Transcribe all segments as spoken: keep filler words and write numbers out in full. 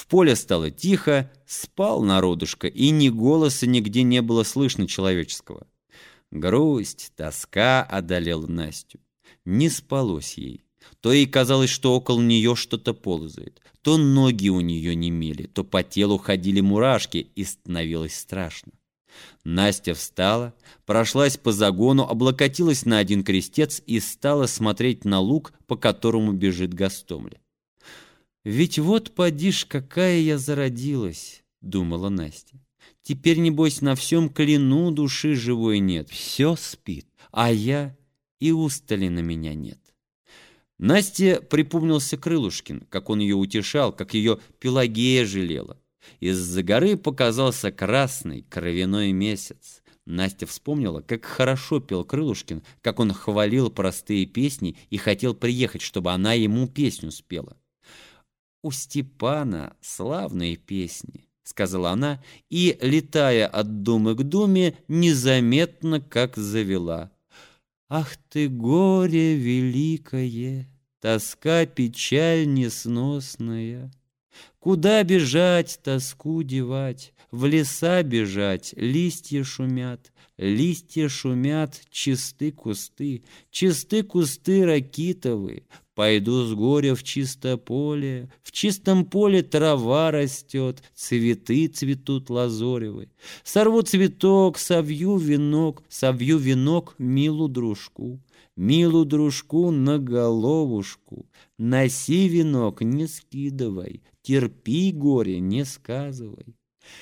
В поле стало тихо, спал народушко, и ни голоса нигде не было слышно человеческого. Грусть, тоска одолела Настю. Не спалось ей. То ей казалось, что около нее что-то ползает, то ноги у нее немели, то по телу ходили мурашки, и становилось страшно. Настя встала, прошлась по загону, облокотилась на один крестец и стала смотреть на луг, по которому бежит Гастомле. «Ведь вот, поди ж, какая я зародилась!» — думала Настя. «Теперь, небось, на всем кляну души живой нет, все спит, а я и устали на меня нет». Насте припомнился Крылушкин, как он ее утешал, как ее Пелагея жалела. Из-за горы показался красный кровяной месяц. Настя вспомнила, как хорошо пел Крылушкин, как он хвалил простые песни и хотел приехать, чтобы она ему песню спела. «У Степана славные песни», — сказала она, и, летая от думы к думе, незаметно как завела. «Ах ты, горе великое, тоска, печаль несносная! Куда бежать, тоску девать? В леса бежать, листья шумят, листья шумят, чисты кусты, чисты кусты ракитовые. Пойду с горя в чисто поле, в чистом поле трава растет, цветы цветут лазоревы. Сорву цветок, совью венок, совью венок милу дружку, милу дружку на головушку. Носи венок, не скидывай, терпи горе, не сказывай».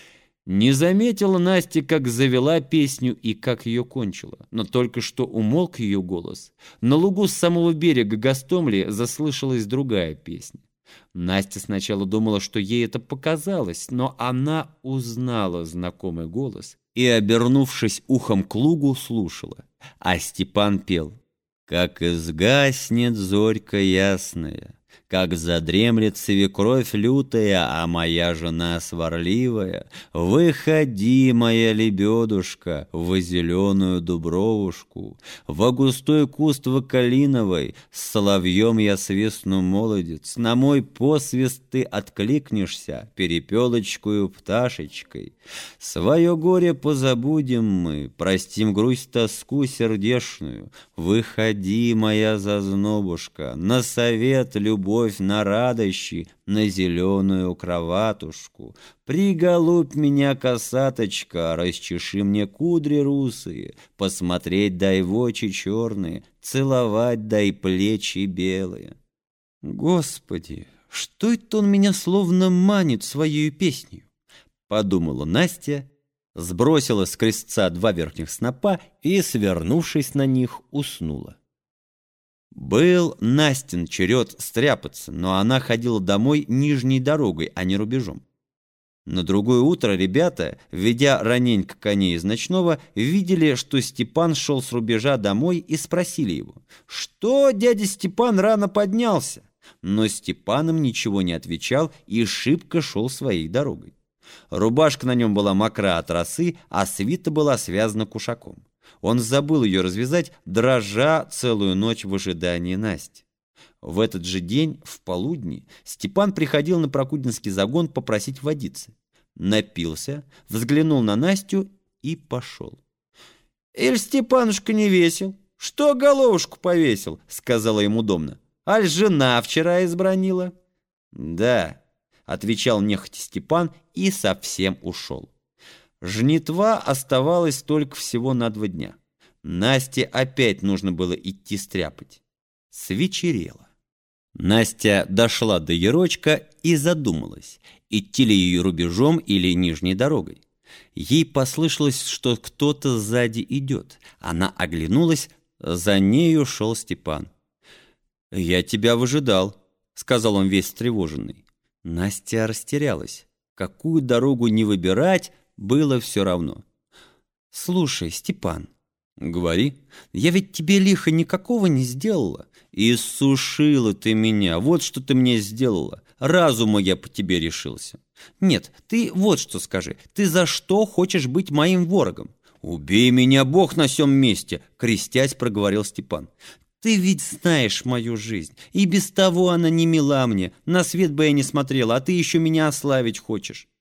Не заметила Настя, как завела песню и как ее кончила, но только что умолк ее голос. На лугу с самого берега Гастомли заслышалась другая песня. Настя сначала думала, что ей это показалось, но она узнала знакомый голос и, обернувшись ухом к лугу, слушала. А Степан пел: «Как изгаснет зорька ясная, как задремлет свекровь лютая, а моя жена сварливая, выходи, моя лебедушка, в зеленую дубровушку, во густой куст вакалиновой, с соловьем я свистну, молодец, на мой посвист ты откликнешься перепелочкою пташечкой. Свое горе позабудем мы, простим грусть тоску сердешную, выходи, моя зазнобушка, на совет любовь на радощи, на зеленую кроватушку. Приголубь меня, косаточка, расчеши мне кудри русые, посмотреть дай в очи черные, целовать дай плечи белые». «Господи, что это он меня словно манит своей песней?» — подумала Настя, сбросила с крестца два верхних снопа и, свернувшись на них, уснула. Был Настин черед стряпаться, но она ходила домой нижней дорогой, а не рубежом. На другое утро ребята, ведя раненько коней из ночного, видели, что Степан шел с рубежа домой, и спросили его: «Что дядя Степан рано поднялся?» Но Степан им ничего не отвечал и шибко шел своей дорогой. Рубашка на нем была мокра от росы, а свита была связана кушаком. Он забыл ее развязать, дрожа целую ночь в ожидании Насти. В этот же день, в полудни, Степан приходил на Прокудинский загон попросить водицы. Напился, взглянул на Настю и пошел. «Иль Степанушка не весел? Что головушку повесил?» — сказала ему Домна. «Аль жена вчера избранила?» «Да», — отвечал нехотя Степан и совсем ушел. Жнитва оставалось только всего на два дня. Насте опять нужно было идти стряпать. Свечерело. Настя дошла до ярочка и задумалась, идти ли ее рубежом или нижней дорогой. Ей послышалось, что кто-то сзади идет. Она оглянулась, за нею шел Степан. «Я тебя выжидал», — сказал он весь встревоженный. Настя растерялась. Какую дорогу не выбирать, было все равно. «Слушай, Степан, — говори, — я ведь тебе лиха никакого не сделала. Иссушила ты меня, вот что ты мне сделала. Разума я по тебе решился. Нет, ты вот что скажи, ты за что хочешь быть моим ворогом?» «Убей меня, Бог, на сём месте!» — крестясь, проговорил Степан. Ты ведь знаешь мою жизнь, и без того она не мила мне, на свет бы я не смотрела, а ты еще меня ославить хочешь.